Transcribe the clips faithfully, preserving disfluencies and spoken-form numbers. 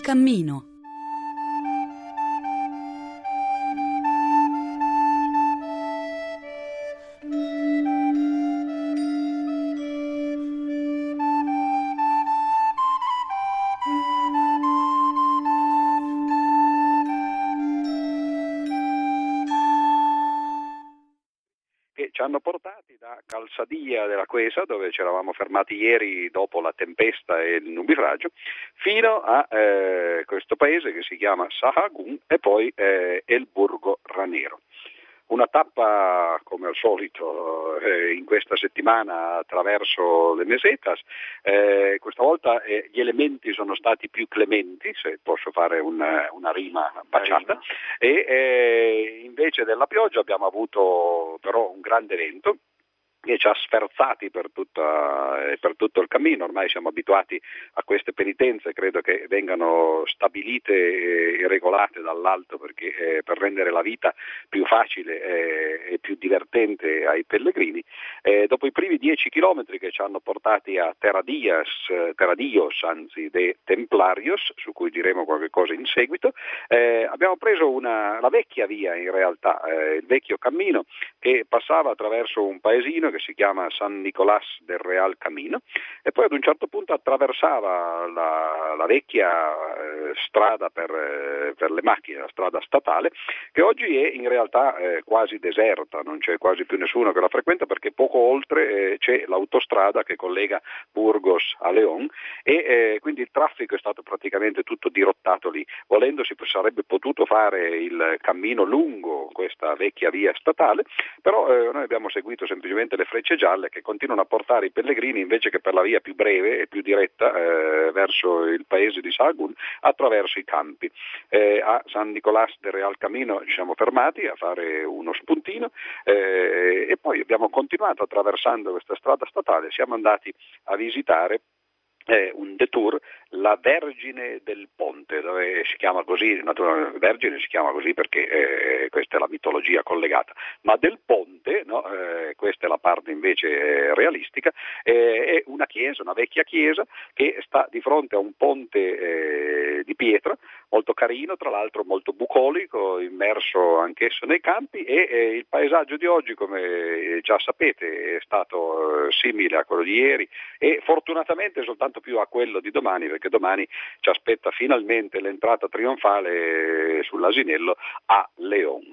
cammino. Che ci hanno portati da Calzadia della Quesa, dove ci eravamo fermati ieri dopo la tempesta e il nubifragio, fino a eh, questo paese che si chiama Sahagún e poi eh, El Burgo Ranero. Una tappa, come al solito, eh, in questa settimana attraverso le mesetas. Eh, questa volta eh, gli elementi sono stati più clementi, se posso fare una, una rima baciata, e eh, invece della pioggia abbiamo avuto però un grande vento che ci ha sferzati per, tutta, eh, per tutto il cammino. Ormai siamo abituati a queste penitenze, credo che vengano stabilite e regolate dall'alto perché, eh, per rendere la vita più facile eh, e più divertente ai pellegrini. Eh, dopo i primi dieci chilometri che ci hanno portati a Teradias, Teradios, anzi de Templarios, su cui diremo qualche cosa in seguito, eh, abbiamo preso una, la vecchia via in realtà, eh, il vecchio cammino che passava attraverso un paesino che si chiama San Nicolás del Real Camino e poi ad un certo punto attraversava la, la vecchia eh, strada per, eh, per le macchine, la strada statale, che oggi è in realtà eh, quasi deserta, non c'è quasi più nessuno che la frequenta perché poco oltre eh, c'è l'autostrada che collega Burgos a León e eh, quindi il traffico è stato praticamente tutto dirottato lì. Volendo si sarebbe potuto fare il cammino lungo questa vecchia via statale, però eh, noi abbiamo seguito semplicemente le frecce gialle che continuano a portare i pellegrini invece che per la via più breve e più diretta eh, verso il paese di Sahagún attraverso i campi. Eh, a San Nicolás del Real Camino ci siamo fermati a fare uno spuntino eh, e poi abbiamo continuato attraversando questa strada statale, siamo andati a visitare eh, un detour, la Vergine del Ponte, dove si chiama così, naturalmente Vergine si chiama così perché eh, questa è la mitologia collegata, ma del Ponte, no? eh, questa è la parte invece eh, realistica, eh, è una chiesa, una vecchia chiesa che sta di fronte a un ponte eh, di pietra, molto carino, tra l'altro molto bucolico, immerso anch'esso nei campi e eh, il paesaggio di oggi, come già sapete, è stato eh, simile a quello di ieri e fortunatamente soltanto più a quello di domani, perché domani ci aspetta finalmente l'entrata trionfale sull'Asinello a León.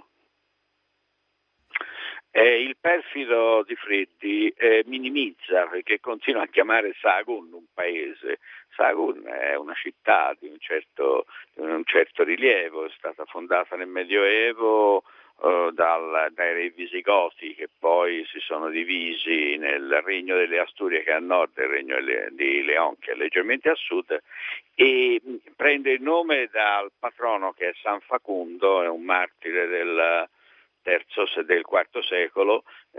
Eh, il perfido Di Freddi eh, minimizza perché continua a chiamare Sahagún un paese. Sahagún è una città di un certo, di un certo rilievo, è stata fondata nel Medioevo uh, dal, dai re visigoti che poi si sono divisi nel regno delle Asturie che è a nord e il regno di León che è leggermente a sud e prende il nome dal patrono che è San Facundo, è un martire del terzo del quarto secolo,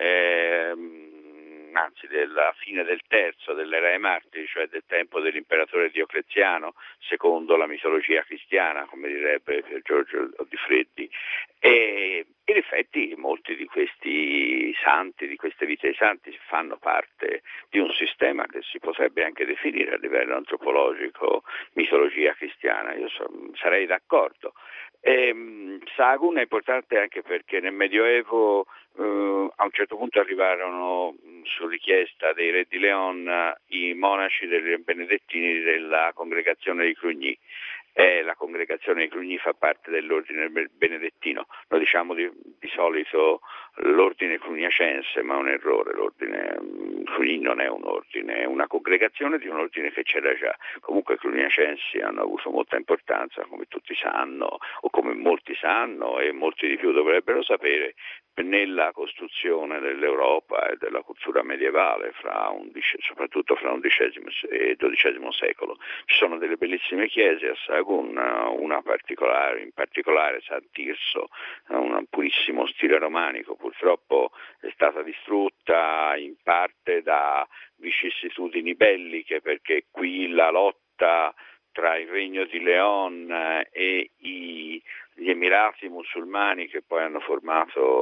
ehm, anzi della fine del terzo dell'era dei martiri, cioè del tempo dell'imperatore Diocleziano, secondo la mitologia cristiana, come direbbe Giorgio Di Freddi. E in effetti molti di questi santi, di queste vite dei santi, fanno parte di un sistema che si potrebbe anche definire a livello antropologico mitologia cristiana. Io so, sarei d'accordo. E, Sahagún è importante anche perché nel Medioevo eh, a un certo punto arrivarono su richiesta dei re di León i monaci dei benedettini della congregazione di Clugny. Eh, la congregazione di Clugny fa parte dell'ordine benedettino, lo diciamo di, di solito l'ordine clugnacense, ma è un errore, l'ordine Clugny non è un ordine, è una congregazione di un ordine che c'era già. Comunque i clugnacensi hanno avuto molta importanza, come tutti sanno, o come molti sanno e molti di più dovrebbero sapere, nella costruzione dell'Europa e della cultura medievale, fra undici, soprattutto fra undicesimo e dodicesimo secolo. Ci sono delle bellissime chiese a Sahagún, una particolare, in particolare San Tirso, un purissimo stile romanico, purtroppo è stata distrutta in parte da vicissitudini belliche, perché qui la lotta tra il regno di León e i, gli Emirati musulmani che poi hanno formato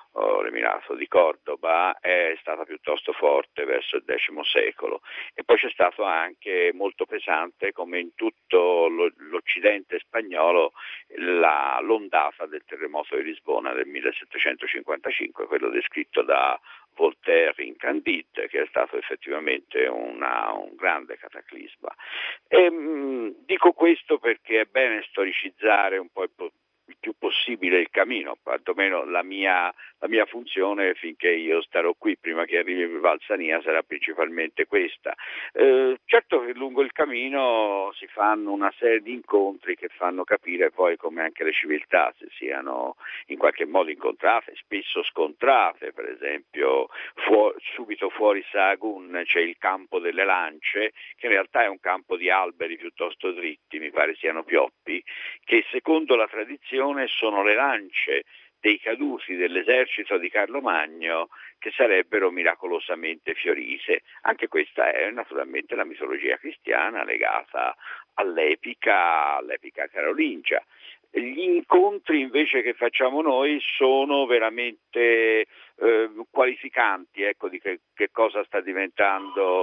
oh, l'Emirato di Cordoba, è stata piuttosto forte verso il X secolo, e poi c'è stato anche molto pesante, come in tutto lo, l'Occidente spagnolo, la, l'ondata del terremoto di Lisbona del millesettecentocinquantacinque, quello descritto da Voltaire in Candide, che è stato effettivamente una, un grande cataclisma. E, mh, dico questo perché è bene storicizzare un po' il, il più possibile il cammino, quantomeno la mia, la mia funzione finché io starò qui, prima che arrivi Valsania, sarà principalmente questa. Eh, certo che lungo il cammino si fanno una serie di incontri che fanno capire poi come anche le civiltà si siano in qualche modo incontrate, spesso scontrate. Per esempio fu- subito fuori Sahagún c'è il campo delle lance, che in realtà è un campo di alberi piuttosto dritti, mi pare siano pioppi, che secondo la tradizione sono le lance dei caduti dell'esercito di Carlo Magno, che sarebbero miracolosamente fiorite. Anche questa è naturalmente la mitologia cristiana legata all'epica, all'epica carolingia. Gli incontri invece che facciamo noi sono veramente eh, qualificanti, ecco, di che, che cosa sta diventando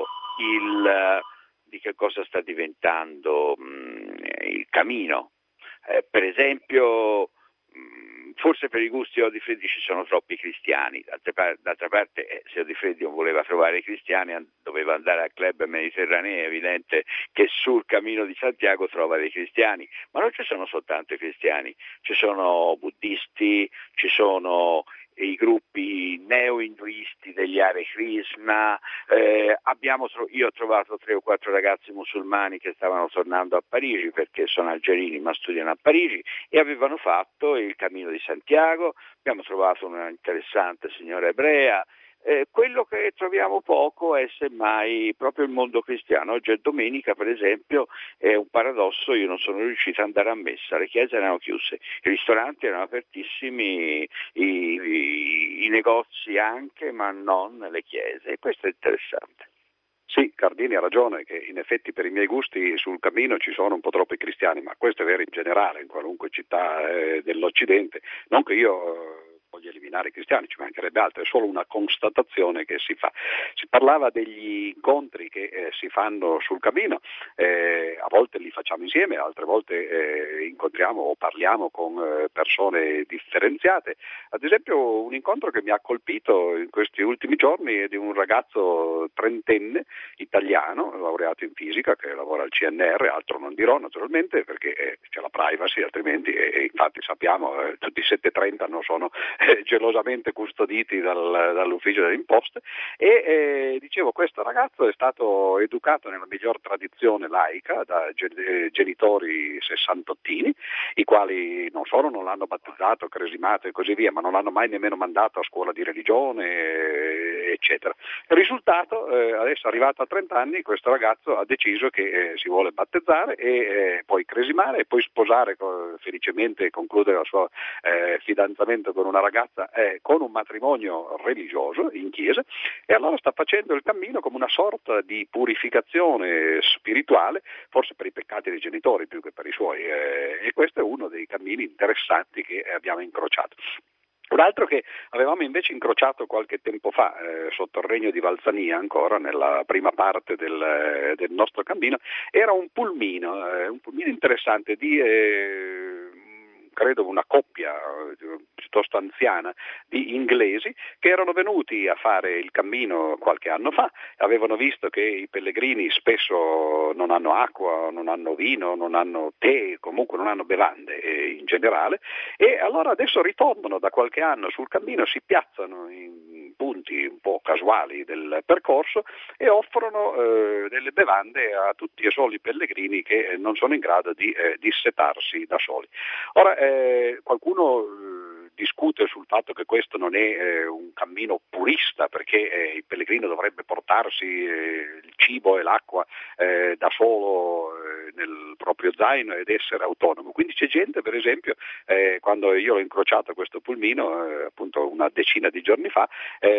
il, di che cosa sta diventando mh, il cammino. Eh, per esempio, mh, forse per i gusti di Odifreddi ci sono troppi cristiani, d'altra, par- d'altra parte eh, se Odifreddi non voleva trovare i cristiani an- doveva andare al club mediterraneo, è evidente che sul cammino di Santiago trova dei cristiani, ma non ci sono soltanto i cristiani, ci sono buddisti, ci sono i gruppi neo-induisti degli Hare Krishna, eh, abbiamo tro- io ho trovato tre o quattro ragazzi musulmani che stavano tornando a Parigi perché sono algerini ma studiano a Parigi e avevano fatto il cammino di Santiago, abbiamo trovato una interessante signora ebrea. Eh, quello che troviamo poco è semmai proprio il mondo cristiano. Oggi è domenica, per esempio, è un paradosso, io non sono riuscito ad andare a messa, le chiese erano chiuse, i ristoranti erano apertissimi, i, i, i negozi anche, ma non le chiese, e questo è interessante. Sì, Cardini ha ragione che in effetti per i miei gusti sul cammino ci sono un po' troppi cristiani, ma questo è vero in generale in qualunque città eh, dell'Occidente, non che io eh, voglia eliminare i cristiani, ci mancherebbe altro, è solo una constatazione che si fa. Si parlava degli incontri che eh, si fanno sul cammino, eh, a volte li facciamo insieme, altre volte eh, incontriamo o parliamo con eh, persone differenziate. Ad esempio un incontro che mi ha colpito in questi ultimi giorni è di un ragazzo trentenne italiano, laureato in fisica, che lavora al C N R, altro non dirò naturalmente perché eh, c'è la privacy, altrimenti eh, infatti sappiamo eh, tutti i settecentotrenta non sono eh, gelosamente custoditi dal, dall'ufficio delle imposte e eh, dicevo questo ragazzo è stato educato nella miglior tradizione laica da gen- genitori sessantottini, i quali non solo non l'hanno battezzato, cresimato e così via, ma non l'hanno mai nemmeno mandato a scuola di religione eh, eccetera. Il risultato, eh, adesso arrivato a trenta anni, questo ragazzo ha deciso che eh, si vuole battezzare e eh, poi cresimare e poi sposare co- felicemente e concludere il suo eh, fidanzamento con una ragazza eh, con un matrimonio religioso in chiesa, e allora sta facendo il cammino come una sorta di purificazione spirituale, forse per i peccati dei genitori più che per i suoi, eh, e questo è uno dei cammini interessanti che abbiamo incrociato. Un altro che avevamo invece incrociato qualche tempo fa, eh, sotto il regno di Valsania, ancora nella prima parte del, del nostro cammino, era un pulmino, eh, un pulmino interessante di... Eh, credo una coppia eh, piuttosto anziana di inglesi che erano venuti a fare il cammino qualche anno fa, avevano visto che i pellegrini spesso non hanno acqua, non hanno vino, non hanno tè, comunque non hanno bevande eh, in generale, e allora adesso ritornano da qualche anno sul cammino, si piazzano in punti un po' casuali del percorso e offrono eh, delle bevande a tutti e soli i pellegrini che non sono in grado di eh, dissetarsi da soli. Ora, eh, qualcuno eh, discute sul fatto che questo non è eh, un cammino purista, perché eh, il pellegrino dovrebbe portarsi eh, il cibo e l'acqua eh, da solo eh, nel proprio zaino ed essere autonomo. Quindi c'è gente, per esempio, eh, quando io ho incrociato questo pulmino, eh, appunto una decina di giorni fa,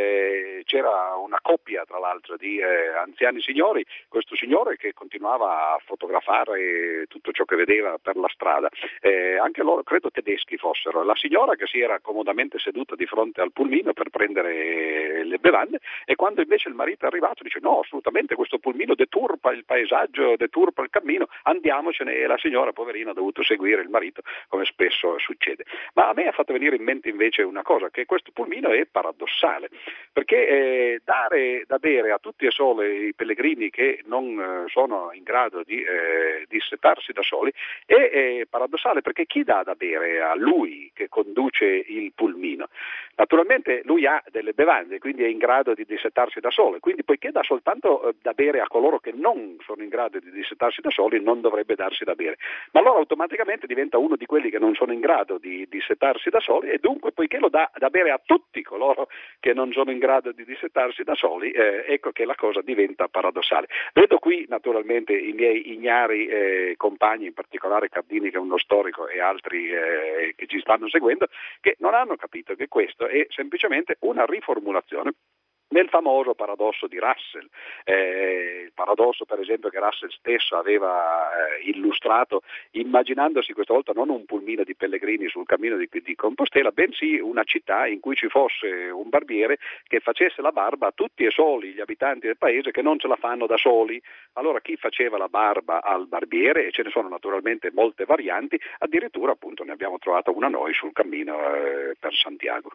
eh, c'era una coppia tra l'altro di eh, anziani signori, questo signore che continuava a fotografare tutto ciò che vedeva per la strada, eh, anche loro credo tedeschi fossero, la signora che si era era comodamente seduta di fronte al pulmino per prendere le bevande, e quando invece il marito è arrivato dice no, assolutamente questo pulmino deturpa il paesaggio, deturpa il cammino, andiamocene, e la signora poverina ha dovuto seguire il marito, come spesso succede. Ma a me ha fatto venire in mente invece una cosa, che questo pulmino è paradossale, perché eh, dare da bere a tutti e sole i pellegrini che non eh, sono in grado di eh, dissetarsi da soli è, è paradossale, perché chi dà da bere a lui che conduce il pulmino? Naturalmente lui ha delle bevande, quindi è in grado di dissetarsi da solo, quindi poiché dà soltanto eh, da bere a coloro che non sono in grado di dissetarsi da soli, non dovrebbe darsi da bere, ma allora automaticamente diventa uno di quelli che non sono in grado di dissetarsi da soli, e dunque poiché lo dà da bere a tutti coloro che non sono in grado di dissetarsi da soli, eh, ecco che la cosa diventa paradossale. Vedo qui naturalmente i miei ignari eh, compagni, in particolare Cardini che è uno storico e altri eh, che ci stanno seguendo, che non hanno capito che questo è semplicemente una riformulazione nel famoso paradosso di Russell, eh, il paradosso per esempio che Russell stesso aveva eh, illustrato immaginandosi questa volta non un pulmino di pellegrini sul cammino di, di Compostela, bensì una città in cui ci fosse un barbiere che facesse la barba a tutti e soli gli abitanti del paese che non ce la fanno da soli. Allora chi faceva la barba al barbiere, e ce ne sono naturalmente molte varianti, addirittura appunto ne abbiamo trovata una noi sul cammino eh, per Santiago.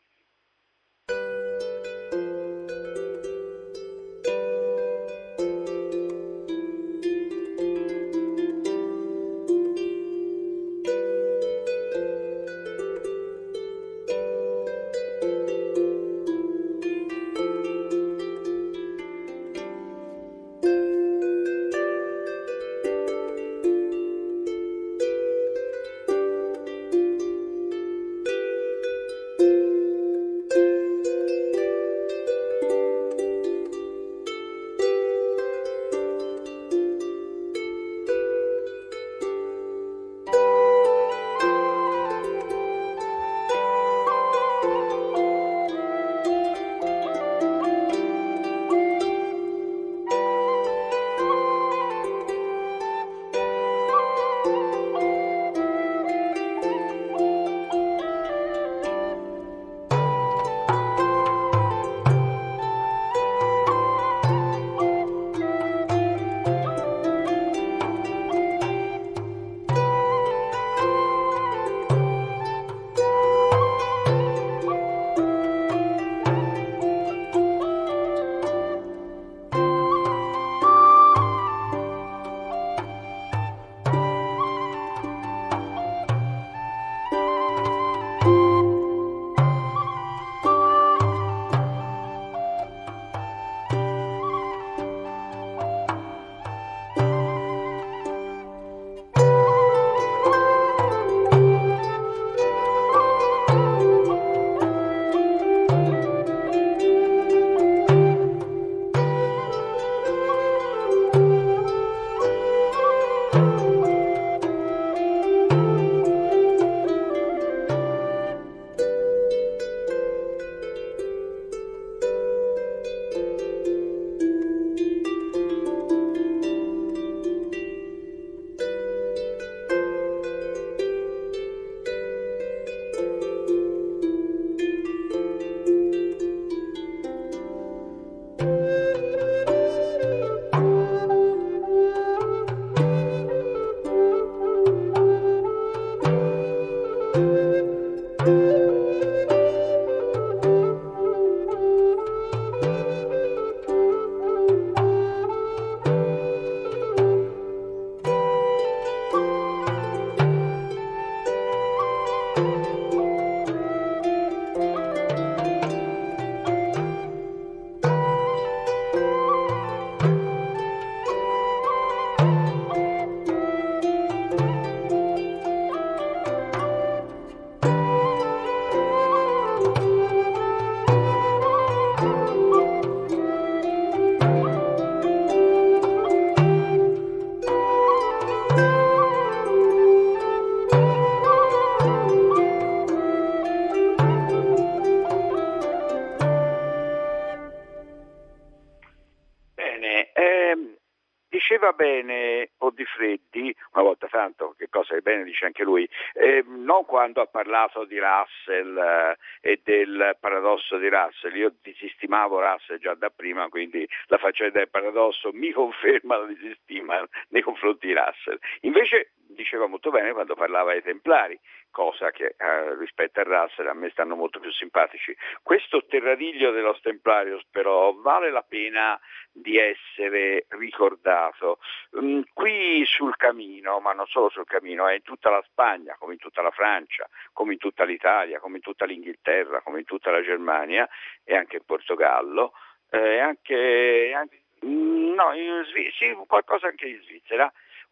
diceva bene Oddifreddi, una volta tanto, che cosa è bene dice anche lui, eh, non quando ha parlato di Russell eh, e del paradosso di Russell. Io disistimavo Russell già da prima, quindi la faccenda del paradosso mi conferma la disistima nei confronti di Russell. Invece diceva molto bene quando parlava ai Templari, cosa che eh, rispetto a Russell a me stanno molto più simpatici. Questo terrariglio dello Templarios però vale la pena di essere ricordato. Mm, qui sul Camino, ma non solo sul Camino, è in tutta la Spagna, come in tutta la Francia, come in tutta l'Italia, come in tutta l'Inghilterra, come in tutta la Germania e anche in Portogallo, eh, anche, anche no, in Svizzera, sì, qualcosa anche in Svizzera.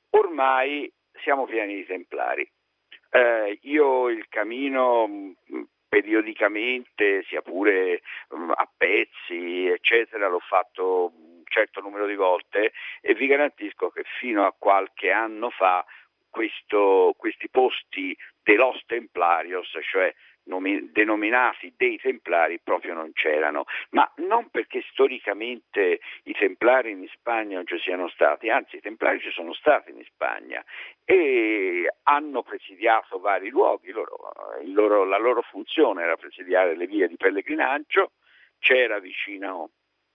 Ormai siamo pieni di Templari. Eh, io il Camino mh, periodicamente, sia pure mh, a pezzi, eccetera, l'ho fatto un certo numero di volte e vi garantisco che fino a qualche anno fa questo, questi posti de los Templarios, cioè nomi- denominati dei Templari, proprio non c'erano, ma non perché storicamente i Templari in Spagna non ci siano stati, anzi i Templari ci sono stati in Spagna e hanno presidiato vari luoghi, loro, il loro, la loro funzione era presidiare le vie di pellegrinaggio, c'era vicino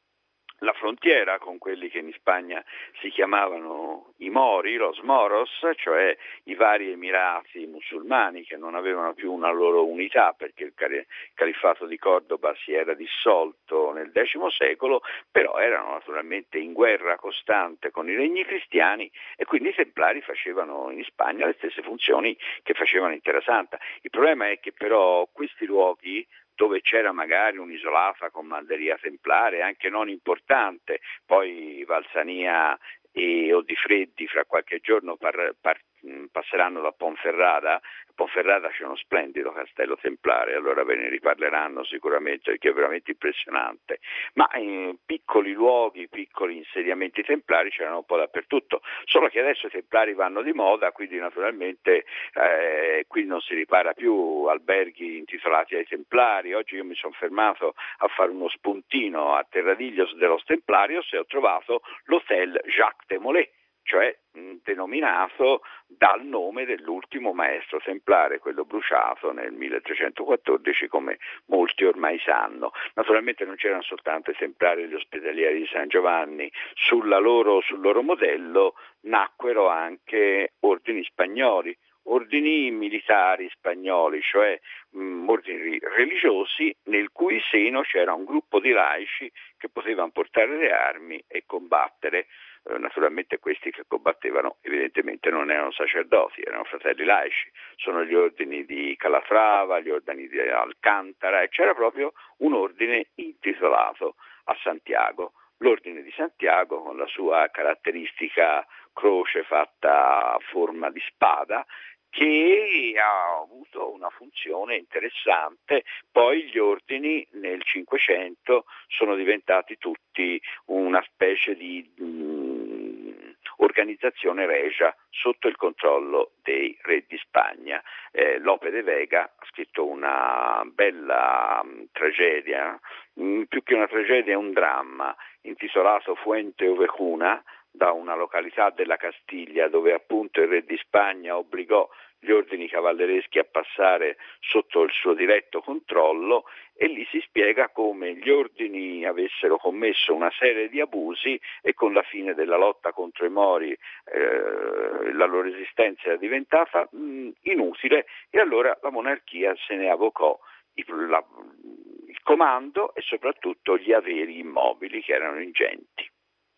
la frontiera con quelli che in Spagna si chiamavano i Mori, los Moros, cioè i vari emirati musulmani che non avevano più una loro unità perché il califfato di Cordoba si era dissolto nel X secolo, però erano naturalmente in guerra costante con i regni cristiani e quindi i Templari facevano in Spagna le stesse funzioni che facevano in Terra Santa. Il problema è che però questi luoghi dove c'era magari un'isolata commanderia templare, anche non importante, poi Valsania e Oddifreddi fra qualche giorno par, par, passeranno da Ponferrada. A Ponferrada c'è uno splendido castello templare, allora ve ne riparleranno sicuramente perché è veramente impressionante, ma in piccoli luoghi, piccoli insediamenti templari c'erano un po' dappertutto, solo che adesso i templari vanno di moda, quindi naturalmente eh, qui non si ripara più alberghi intitolati ai templari. Oggi io mi sono fermato a fare uno spuntino a Terradillos de los Templarios e ho trovato l'hotel Jacques de Molay, cioè mh, denominato dal nome dell'ultimo maestro templare, quello bruciato nel milletrecentoquattordici, come molti ormai sanno. Naturalmente non c'erano soltanto i templari e gli ospedalieri di San Giovanni, sulla loro, sul loro modello nacquero anche ordini spagnoli, ordini militari spagnoli, cioè mh, ordini religiosi nel cui seno c'era un gruppo di laici che potevano portare le armi e combattere. Eh, naturalmente questi che combattevano evidentemente non erano sacerdoti, erano fratelli laici, sono gli ordini di Calatrava, gli ordini di Alcantara e c'era proprio un ordine intitolato a Santiago. L'ordine di Santiago con la sua caratteristica croce fatta a forma di spada che ha avuto una funzione interessante. Poi gli ordini nel Cinquecento sono diventati tutti una specie di mh, organizzazione regia sotto il controllo dei re di Spagna. Eh, Lope de Vega ha scritto una bella mh, tragedia, mh, più che una tragedia è un dramma, intitolato Fuente Ovejuna, da una località della Castiglia dove appunto il re di Spagna obbligò gli ordini cavallereschi a passare sotto il suo diretto controllo e lì si spiega come gli ordini avessero commesso una serie di abusi e con la fine della lotta contro i Mori eh, la loro esistenza era diventata mh, inutile e allora la monarchia se ne avvocò il, la, il comando e soprattutto gli averi immobili che erano ingenti.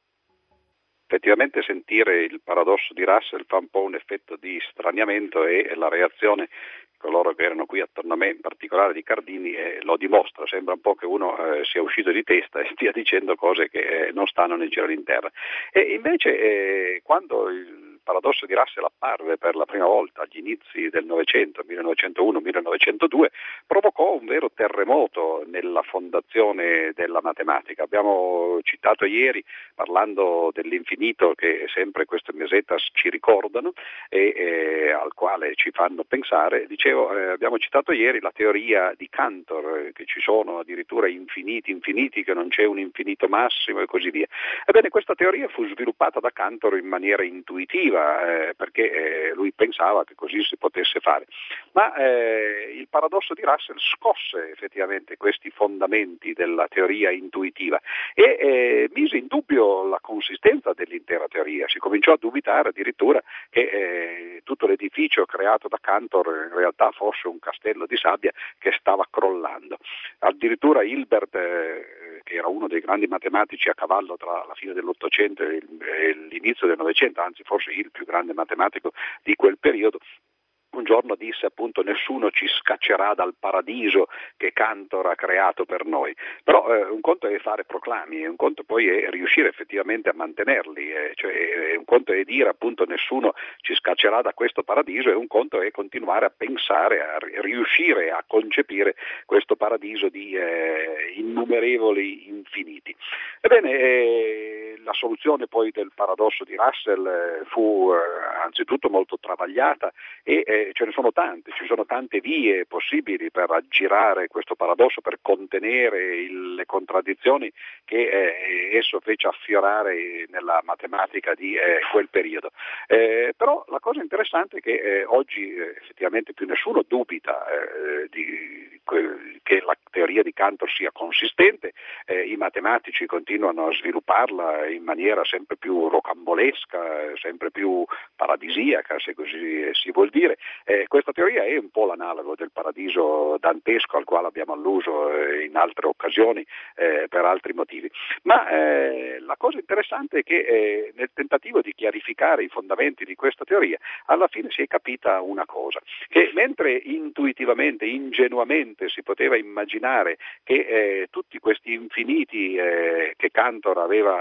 Effettivamente sentire il paradosso di Russell fa un po' un effetto di straniamento e la reazione di coloro che erano qui attorno a me, in particolare di Cardini, eh, lo dimostra. Sembra un po' che uno eh, sia uscito di testa e stia dicendo cose che eh, non stanno nel cielo in terra. E invece eh, quando il paradosso di Russell apparve per la prima volta agli inizi del Novecento, millenovecentouno millenovecentodue, provocò un vero terremoto nella fondazione della matematica. Abbiamo citato ieri, parlando dell'infinito che sempre queste mesetas ci ricordano e eh, al quale ci fanno pensare, dicevo, eh, abbiamo citato ieri la teoria di Cantor, eh, che ci sono addirittura infiniti, infiniti, che non c'è un infinito massimo e così via. Ebbene, questa teoria fu sviluppata da Cantor in maniera intuitiva, eh, perché eh, lui pensava che così si potesse fare. Ma eh, il paradosso di Russell scosse effettivamente questi fondamenti della teoria intuitiva e eh, mise in dubbio la consistenza dell'intera teoria. Si cominciò a dubitare addirittura che eh, tutto l'edificio creato da Cantor in realtà fosse un castello di sabbia che stava crollando. Addirittura Hilbert, eh, che era uno dei grandi matematici a cavallo tra la fine dell'Ottocento e l'inizio del Novecento, anzi forse il più grande matematico di quel periodo, un giorno disse appunto: nessuno ci scaccerà dal paradiso che Cantor ha creato per noi. Però eh, un conto è fare proclami, un conto poi è riuscire effettivamente a mantenerli, eh, cioè un conto è dire appunto nessuno ci scaccerà da questo paradiso e un conto è continuare a pensare, a riuscire a concepire questo paradiso di eh, innumerevoli infiniti. Ebbene, eh, la soluzione poi del paradosso di Russell eh, fu eh, anzitutto molto travagliata e eh, ce ne sono tante, ci sono tante vie possibili per aggirare questo paradosso, per contenere il, le contraddizioni che eh, esso fece affiorare nella matematica di eh, quel periodo. Eh, però la cosa interessante è che eh, oggi eh, effettivamente più nessuno dubita eh, di, que, che la teoria di Cantor sia consistente, eh, i matematici continuano a svilupparla in maniera sempre più rocambolesca, sempre più paradisiaca, se così si vuol dire. Eh, questa teoria è un po' l'analogo del paradiso dantesco al quale abbiamo alluso eh, in altre occasioni eh, per altri motivi. Ma eh, la cosa interessante è che eh, nel tentativo di chiarificare i fondamenti di questa teoria, alla fine si è capita una cosa, che mentre intuitivamente, ingenuamente si poteva immaginare che eh, tutti questi infiniti eh, che Cantor aveva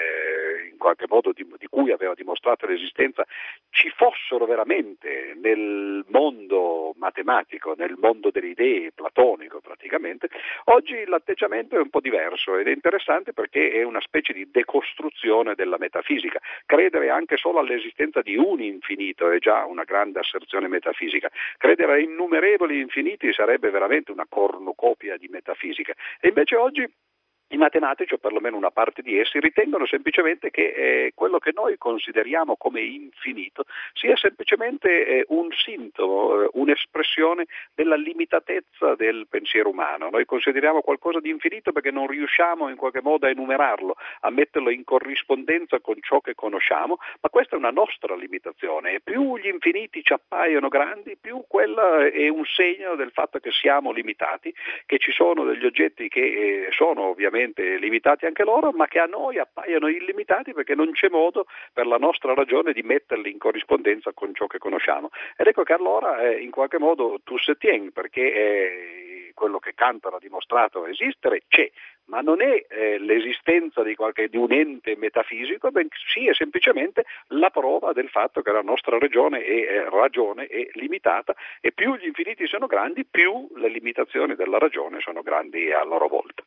eh, in qualche modo di, di cui aveva dimostrato l'esistenza ci fossero veramente nel mondo matematico, nel mondo delle idee, platonico praticamente, oggi l'atteggiamento è un po' diverso ed è interessante perché è una specie di decostruzione della metafisica. Credere anche solo all'esistenza di un infinito è già una grande asserzione metafisica. Credere a innumerevoli infiniti sarebbe veramente una cornucopia di metafisica. E invece oggi i matematici, o perlomeno una parte di essi, ritengono semplicemente che eh, quello che noi consideriamo come infinito sia semplicemente eh, un sintomo, eh, un'espressione della limitatezza del pensiero umano. Noi consideriamo qualcosa di infinito perché non riusciamo in qualche modo a enumerarlo, a metterlo in corrispondenza con ciò che conosciamo, ma questa è una nostra limitazione. E più gli infiniti ci appaiono grandi, più quella è un segno del fatto che siamo limitati, che ci sono degli oggetti che eh, sono ovviamente limitati anche loro, ma che a noi appaiono illimitati perché non c'è modo per la nostra ragione di metterli in corrispondenza con ciò che conosciamo. Ed ecco che allora eh, in qualche modo tout se tient, perché eh, quello che Cantor ha dimostrato esistere c'è, ma non è eh, l'esistenza di, qualche, di un ente metafisico, bensì è semplicemente la prova del fatto che la nostra ragione è, eh, ragione è limitata e più gli infiniti sono grandi, più le limitazioni della ragione sono grandi a loro volta.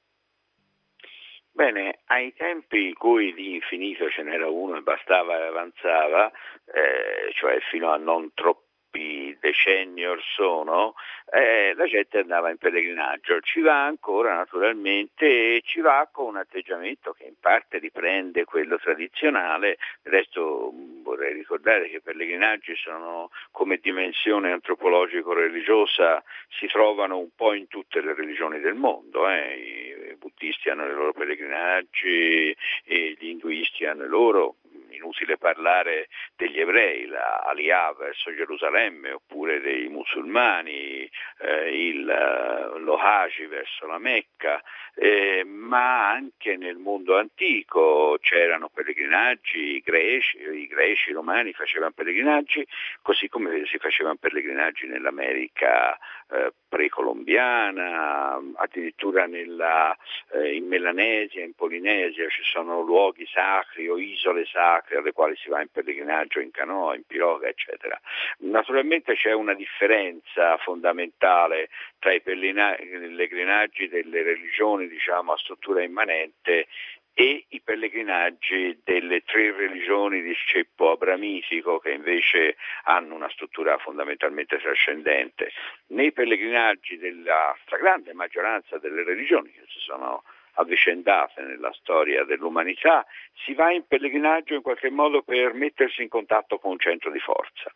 Bene, ai tempi in cui di infinito ce n'era uno e bastava e avanzava, eh, cioè fino a non troppi decenni or sono, eh, la gente andava in pellegrinaggio, ci va ancora naturalmente e ci va con un atteggiamento che in parte riprende quello tradizionale. Del resto vorrei ricordare che i pellegrinaggi sono, come dimensione antropologico-religiosa, si trovano un po' in tutte le religioni del mondo. Eh. I buddisti hanno i loro pellegrinaggi e gli induisti hanno i loro. Inutile parlare degli ebrei, la Aliyah verso Gerusalemme, oppure dei musulmani, eh, il, lo Hajj verso la Mecca, eh, ma anche nel mondo antico c'erano pellegrinaggi, i greci, i greci, i romani facevano pellegrinaggi, così come si facevano pellegrinaggi nell'America eh, precolombiana, addirittura nella, eh, in Melanesia, in Polinesia ci sono luoghi sacri o isole sacre oltre alle quali si va in pellegrinaggio in canoa, in piroga, eccetera. Naturalmente c'è una differenza fondamentale tra i pellegrinaggi delle religioni, diciamo, a struttura immanente e i pellegrinaggi delle tre religioni di ceppo abramitico, che invece hanno una struttura fondamentalmente trascendente. Nei pellegrinaggi della stragrande maggioranza delle religioni che si sono avvicendate nella storia dell'umanità, si va in pellegrinaggio in qualche modo per mettersi in contatto con un centro di forza.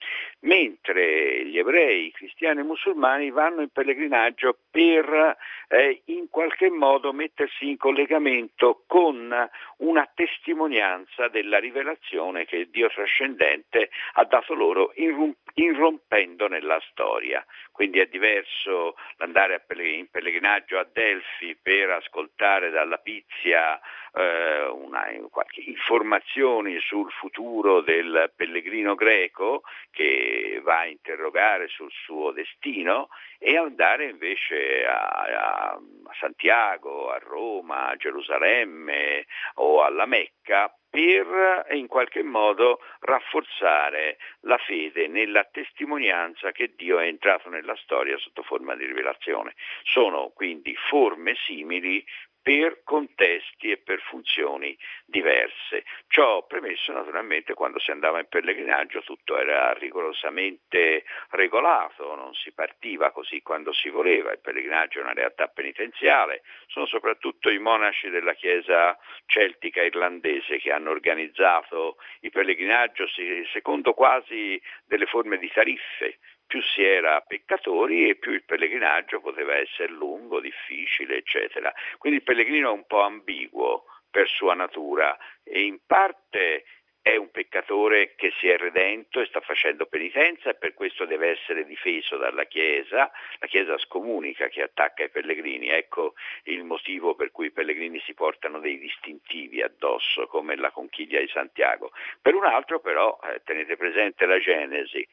Mentre gli ebrei, i cristiani e i musulmani vanno in pellegrinaggio per eh, in qualche modo mettersi in collegamento con una testimonianza della rivelazione che Dio trascendente ha dato loro irrompendo nella storia. Quindi è diverso l'andare in pellegrinaggio a Delfi per ascoltare dalla Pizia eh, una, qualche informazioni sul futuro del pellegrino greco che va a interrogare sul suo destino, e andare invece a, a, a Santiago, a Roma, a Gerusalemme o alla Mecca per in qualche modo rafforzare la fede nella testimonianza che Dio è entrato nella storia sotto forma di rivelazione. Sono quindi forme simili per contesti e per funzioni diverse. Ciò premesso, naturalmente, quando si andava in pellegrinaggio tutto era rigorosamente regolato, non si partiva così quando si voleva. Il pellegrinaggio è una realtà penitenziale, sono soprattutto i monaci della Chiesa celtica irlandese che hanno organizzato il pellegrinaggio secondo quasi delle forme di tariffe. Più si era peccatori e più il pellegrinaggio poteva essere lungo, difficile, eccetera. Quindi il pellegrino è un po' ambiguo per sua natura e in parte è un peccatore che si è redento e sta facendo penitenza e per questo deve essere difeso dalla Chiesa. La Chiesa scomunica chi attacca i pellegrini, ecco il motivo per cui i pellegrini si portano dei distintivi addosso come la conchiglia di Santiago. Per un altro però eh, tenete presente la Genesi,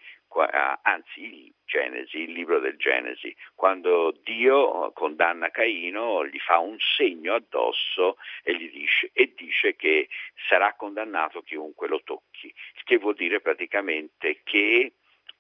anzi il Genesi, il libro del Genesi, quando Dio condanna Caino, gli fa un segno addosso e gli dice, e dice che sarà condannato chiunque lo tocchi, il che vuol dire praticamente che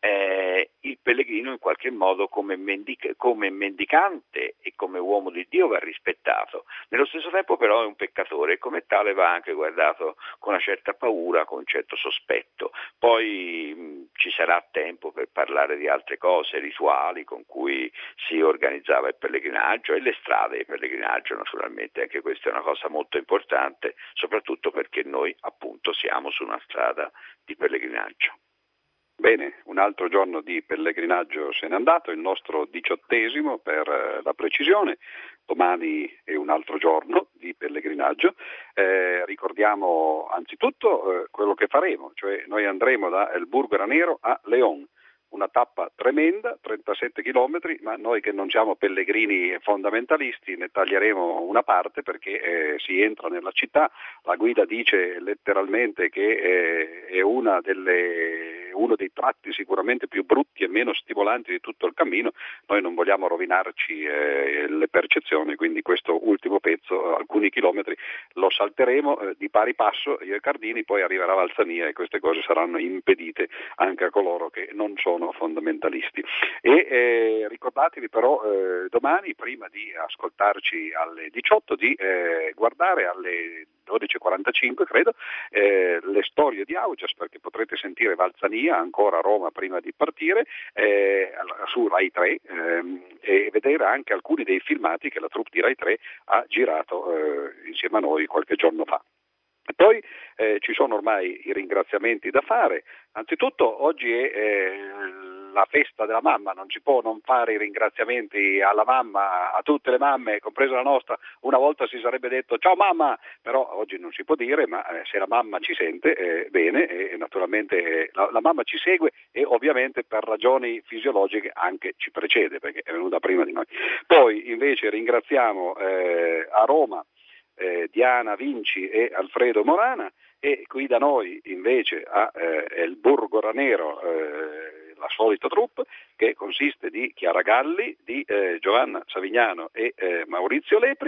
eh, il pellegrino in qualche modo come, mendic- come mendicante e come uomo di Dio va rispettato, nello stesso tempo però è un peccatore e come tale va anche guardato con una certa paura, con un certo sospetto. Poi mh, ci sarà tempo per parlare di altre cose, rituali con cui si organizzava il pellegrinaggio e le strade di pellegrinaggio, naturalmente anche questa è una cosa molto importante, soprattutto perché noi appunto siamo su una strada di pellegrinaggio. Bene, un altro giorno di pellegrinaggio se n'è andato, il nostro diciottesimo per la precisione. Domani è un altro giorno di pellegrinaggio. Eh, ricordiamo anzitutto eh, quello che faremo, cioè noi andremo da El Burgo a León. Una tappa tremenda, trentasette chilometri, ma noi che non siamo pellegrini fondamentalisti ne taglieremo una parte perché eh, si entra nella città. La guida dice letteralmente che eh, è una delle, uno dei tratti sicuramente più brutti e meno stimolanti di tutto il cammino. Noi non vogliamo rovinarci eh, le percezioni, quindi questo ultimo pezzo, alcuni chilometri, lo salteremo eh, di pari passo io e Cardini, poi arriverà Valsania e queste cose saranno impedite anche a coloro che non sono fondamentalisti. E eh, ricordatevi però eh, domani, prima di ascoltarci alle diciotto, di eh, guardare alle dodici e quarantacinque credo eh, le storie di Augias, perché potrete sentire Valsania ancora a Roma prima di partire eh, su Rai tre ehm, e vedere anche alcuni dei filmati che la troupe di Rai tre ha girato eh, insieme a noi qualche giorno fa. Poi eh, ci sono ormai i ringraziamenti da fare. Anzitutto oggi è eh, la festa della mamma, non si può non fare i ringraziamenti alla mamma, a tutte le mamme, compresa la nostra. Una volta si sarebbe detto ciao mamma, però oggi non si può dire, ma eh, se la mamma ci sente eh, bene e naturalmente eh, la, la mamma ci segue e ovviamente per ragioni fisiologiche anche ci precede perché è venuta prima di noi. Poi invece ringraziamo eh, a Roma Eh, Diana Vinci e Alfredo Morana e qui da noi invece a eh, El Burgo Ranero eh, la solita troupe che consiste di Chiara Galli, di eh, Giovanna Savignano e eh, Maurizio Lepri.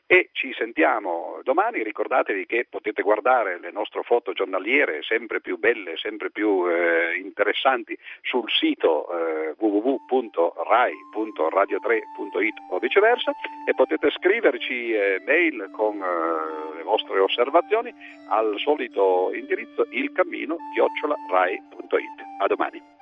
e ci sentiamo domani. Ricordatevi che potete guardare le nostre foto giornaliere sempre più belle, sempre più eh, interessanti sul sito eh, w w w punto rai punto radio tre punto it o viceversa, e potete scriverci eh, mail con eh, le vostre osservazioni al solito indirizzo ilcammino chiocciola rai punto it. A domani.